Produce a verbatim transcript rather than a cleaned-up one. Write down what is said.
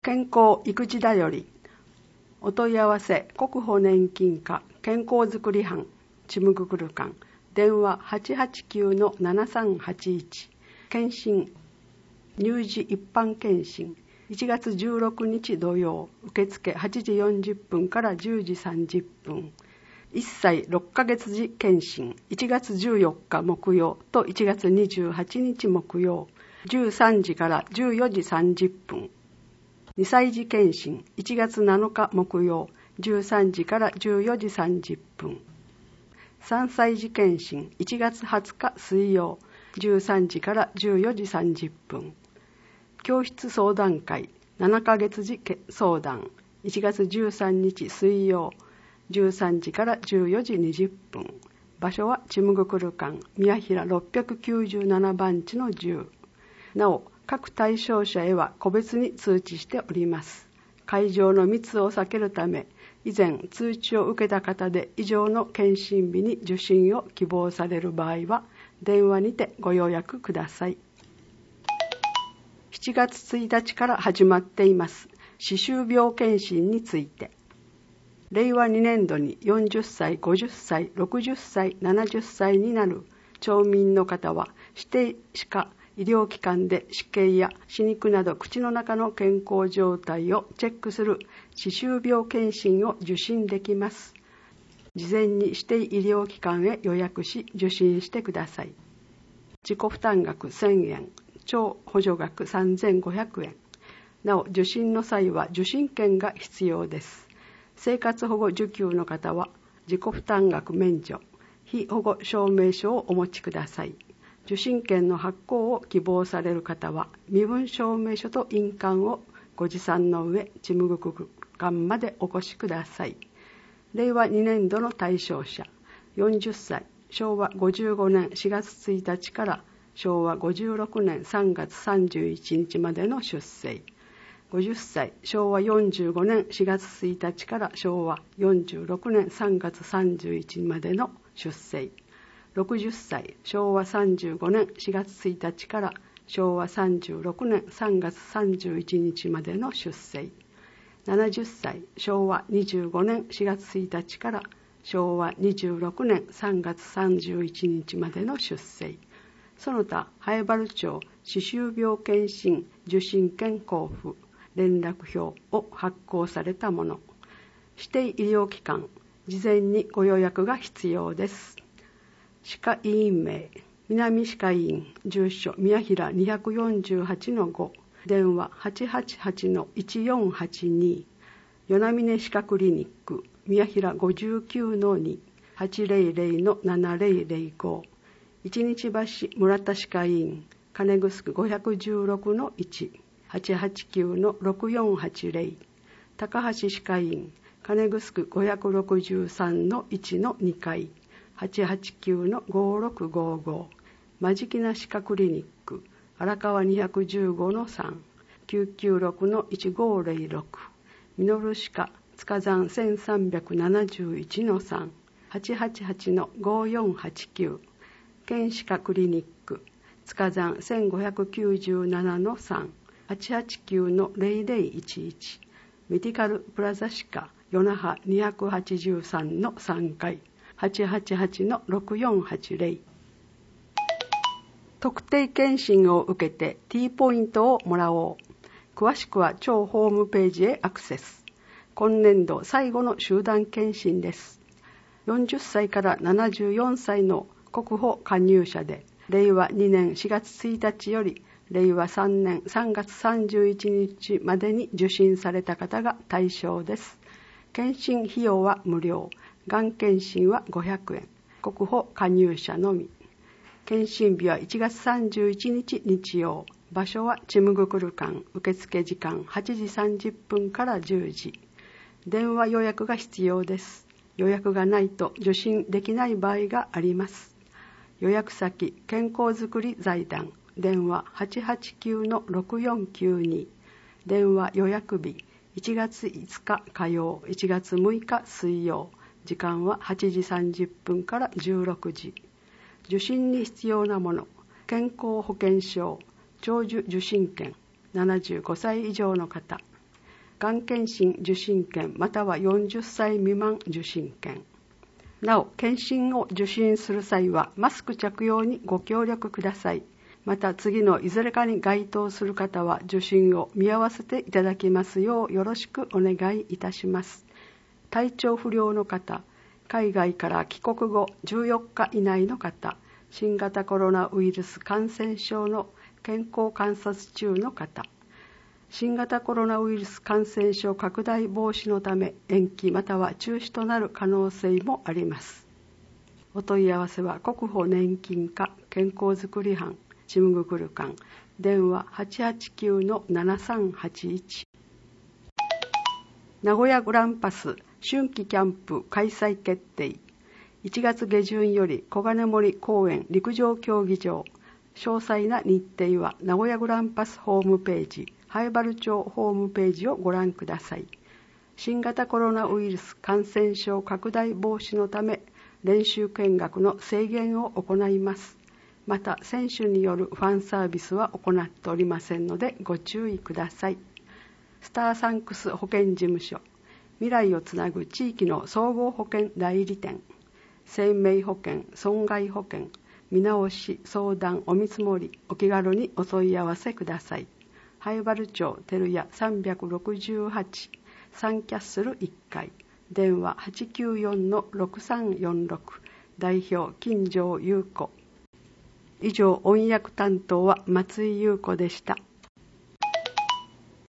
健康育児だよりお問い合わせ国保年金課健康づくり班ちむぐくる館電話 はちはちきゅうのななさんはちいち 検診乳児一般検診いちがつじゅうろくにち土曜受付はちじよんじゅっぷんからじゅうじさんじゅっぷんいっさいろっかげつ時検診いちがつじゅうよっか木曜といちがつにじゅうはちにち木曜じゅうさんじからじゅうよじさんじゅっぷんにさい児検診いちがつなのか木曜じゅうさんじからじゅうよじさんじゅっぷんさんさい児検診いちがつはつか水曜じゅうさんじからじゅうよじさんじゅっぷん教室相談会ななかげつ児相談いちがつじゅうさんにち水曜じゅうさんじからじゅうよじにじゅっぷん場所はちむぐくる館宮平ろっぴゃくきゅうじゅうななばんちのじゅうなお各対象者へは個別に通知しております。会場の密を避けるため、以前通知を受けた方で以上の検診日に受診を希望される場合は、電話にてご予約ください。しちがつついたちから始まっています、歯周病検診について。れいわにねんどによんじゅっさい、ごじゅっさい、ろくじゅっさい、ななじゅっさいになる町民の方は、指定歯科医療機関で歯形や歯肉など口の中の健康状態をチェックする歯周病検診を受診できます。事前に指定医療機関へ予約し受診してください。自己負担額せんえん、超補助額さんぜんごひゃくえん。なお受診の際は受診券が必要です。生活保護受給の方は自己負担額免除、被保護証明書をお持ちください。受診券の発行を希望される方は身分証明書と印鑑をご持参の上ちむぐくる館までお越しください。れいわにねんどの対象者よんじゅっさいしょうわごじゅうごねんしがつついたちからしょうわごじゅうろくねんさんがつさんじゅういちにちまでの出生、ごじゅっさいしょうわよんじゅうごねんしがつついたちからしょうわよんじゅうろくねんさんがつさんじゅういちにちまでの出生、ろくじゅっさいしょうわさんじゅうごねんしがつついたちからしょうわさんじゅうろくねんさんがつさんじゅういちにちまでの出生、ななじゅっさいしょうわにじゅうごねんしがつついたちからしょうわにじゅうろくねんさんがつさんじゅういちにちまでの出生、その他南風原町歯周病検診受診券交付連絡表を発行されたもの、指定医療機関事前にご予約が必要です。歯科医院名南歯科医院住所宮平にひゃくよんじゅうはちのご電話 はちはちはちのいちよんはちに 与那嶺歯科クリニック宮平ごじゅうきゅうのに はちぜろぜろのななぜろぜろご一日橋村田歯科医院金城ごひゃくじゅうろくのいち はちはちきゅうのろくよんはちぜろ高橋歯科医院金城ごひゃくろくじゅうさんのいちのにかいはちはちきゅうのごろくごご間敷菜歯科クリニック荒川にひゃくじゅうごのさん きゅうきゅうろくのいちごぜろろくみのる歯科塚山せんさんびゃくななじゅういちのさん はちはちはちのごよんはちきゅう県歯科クリニック塚山せんごひゃくきゅうじゅうななのさん はちはちきゅうのぜろぜろいちいちメディカルプラザ歯科与那覇にひゃくはちじゅうさんのさんかいはちはちはちのろくよんはちぜろ特定検診を受けて T ポイントをもらおう。詳しくは庁ホームページへアクセス。今年度最後の集団検診です。よんじゅっさいからななじゅうよんさいの国保加入者で、れいわにねんしがつついたちよりれいわさんねんさんがつさんじゅういちにちまでに受診された方が対象です。検診費用は無料。がん検診はごひゃくえん。国保加入者のみ。検診日はいちがつさんじゅういちにち日曜。場所はちむぐくる館。受付時間はちじさんじゅっぷんからじゅうじ。電話予約が必要です。予約がないと受診できない場合があります。予約先健康づくり財団。電話はちはちきゅうのろくよんきゅうに。電話予約日いちがついつか火曜、いちがつむいか水曜。時間ははちじさんじゅっぷんからじゅうろくじ。受診に必要なもの、健康保険証、長寿受診券、ななじゅうごさい以上の方、 がん検診受診券またはよんじゅっさい未満受診券。なお、検診を受診する際はマスク着用にご協力ください。また次のいずれかに該当する方は受診を見合わせていただきますようよろしくお願いいたします。体調不良の方、海外から帰国後じゅうよっか以内の方、新型コロナウイルス感染症の健康観察中の方、新型コロナウイルス感染症拡大防止のため延期または中止となる可能性もあります。お問い合わせは国保年金課健康づくり班ちむぐくる館電話 はちはちきゅうのななさんはちいち。 名古屋グランパス春季キャンプ開催決定。いちがつ下旬より小金森公園陸上競技場。詳細な日程は名古屋グランパスホームページ、南風原町ホームページをご覧ください。新型コロナウイルス感染症拡大防止のため練習見学の制限を行います。また選手によるファンサービスは行っておりませんのでご注意ください。スターサンクス保険事務所、未来をつなぐ地域の総合保険代理店、生命保険、損害保険、見直し、相談、お見積もり、お気軽にお問い合わせください。南風原町照屋さんびゃくろくじゅうはち、サンキャッスルいっかい、電話 はちきゅうよんのろくさんよんろく、代表金城優子。以上、音訳担当は松井優子でした。